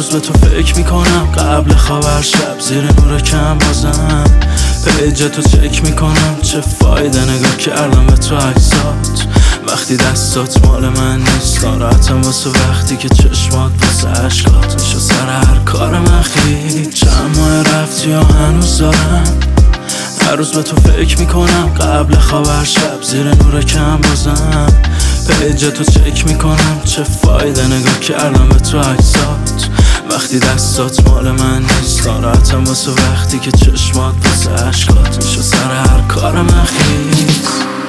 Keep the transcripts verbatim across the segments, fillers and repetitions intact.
روز به تو فکر میکنم قبل خواب شب زیر نور کم بازم پیج تو چک میکنم چه فایده نگاه کردم به تو عکسات وقتی دستات مال من نیست ناراحتم واسه وقتی که چشمات واسه عشقات میشه سر هر کار من خیلی چند ماه رفتی و هنوز دارم هر روز به تو فکر میکنم قبل خواب شب زیر نور کم بازم پیج تو چک میکنم چه فایده نگاه کردم به تو عکسات وقتی دستات مال من نیست ناراحتم واسه وقتی که چشمات واسه عشقات میشه سر هر کار من خیلی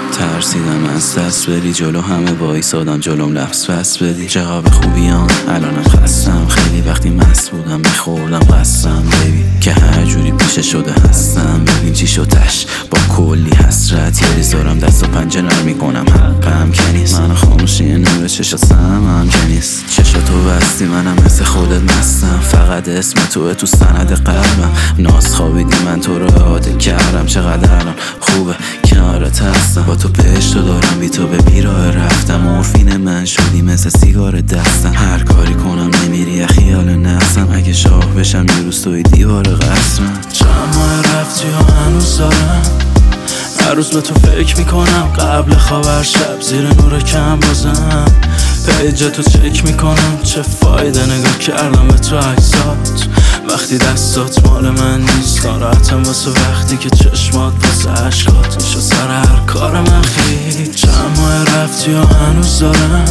ترسیدم از دست بری جلو همه وایسادم جلوم لبس بس بدی جواب خوبیام الانم خستم خیلی وقتی مست بودم میخوردم قسم ببین که هر جوری پیشه شده هستم ببین چی شدش با کلی حسرت یه ریزارم دست و پنجه نرم میکنم حقم که نیست من خاموشی نور چشا سمم که نیست چشا تو بستی منم مثل خودت مستم فقط اسم توه تو سند قلبم ناز خوابیدی من تو رو عادل کردم چقدر الان خوبه کنارت هستم با تو پشت تو دارم بی تو به بیراه رفتم مورفین من شدی مثل سیگار دستم هر کاری کنم نمیری خیال نفسم اگه شاه بشم یه روز توی دیوار قصرم چند ماه رفتی و هنوز دارم هر روز به تو فکر میکنم قبل خواب شب زیر نور کم بازم پیج تو چک میکنم چه فایده نگاه کردم به تو عکسات وقتی دستات مال من نیست ناراحتم واسه وقتی که چشمات واسه عشقات میشه سر هر کار من خیلی چند ماه رفتی و هنوز دارم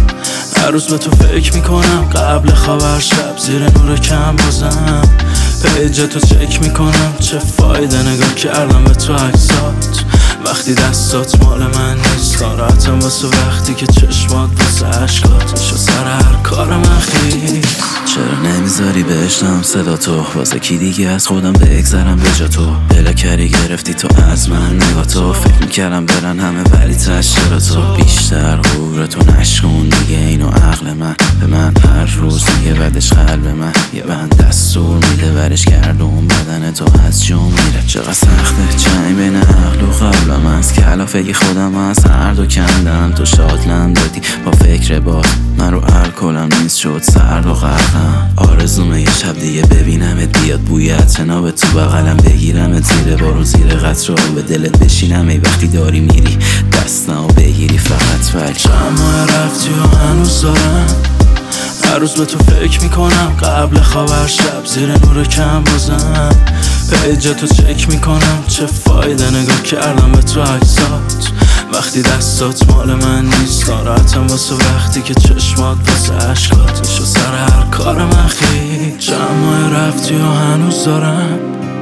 هر روز به تو فکر میکنم قبل خواب شب زیر نور کم بازم پیج تو چک میکنم چه فایده نگاه کردم به تو عکسات وقتی دستات مال من نیست ناراحتم واسه وقتی که چشمات واسه عشقات میشه سر هر کار من خیلی چرا نمیذاری بشنم صدا تو واسه کی دیگه از خودم بگذرم به جا تو بلاکری گرفتی تو از من نگاه تو فکر میکردم برن همه ولی تش چرا تو بیشتر غورتو نشکن دیگه اینو عقل من به من هر روز میگه بعدش قلب من یه بند دستور میده برش گردون بدن تو از جون میره چقدر سخته جنگ بین عقل و قلبم از کلافگی خودم از هر دو کندم تو شادلم دادی با فکر باد من رو الکلم نیست شد سرد و غرقم آرزومه یه شب دیگه ببینمت بیاد بویت جناب تو بغلم بگیرم زیر بارو زیر قطر به دلت بشینم ای وقتی داری میری دستم بگیری فقط ولی چند ماه رفتی و هنوز دارم هر روز به تو فکر میکنم قبل خواب شب زیر نور کم بازم پیج تو چک میکنم چه فایده نگاه کردم به تو عکسات وقتی دستات مال من نیست ناراحتم واسه وقتی که چشمات واسه عشقات میشه سر هر کار من خیلی چند ماه رفتی و هنوز دارم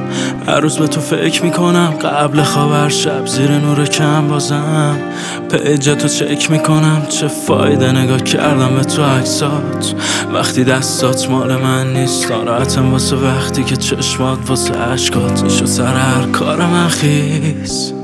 هر روز به تو فکر میکنم قبل خواب شب زیر نور کم بازم پیج تو چک میکنم چه فایده نگاه کردم به تو عکسات وقتی دستات مال من نیست ناراحتم واسه وقتی که چشمات واسه عشقات میشه سر هر کار من خیس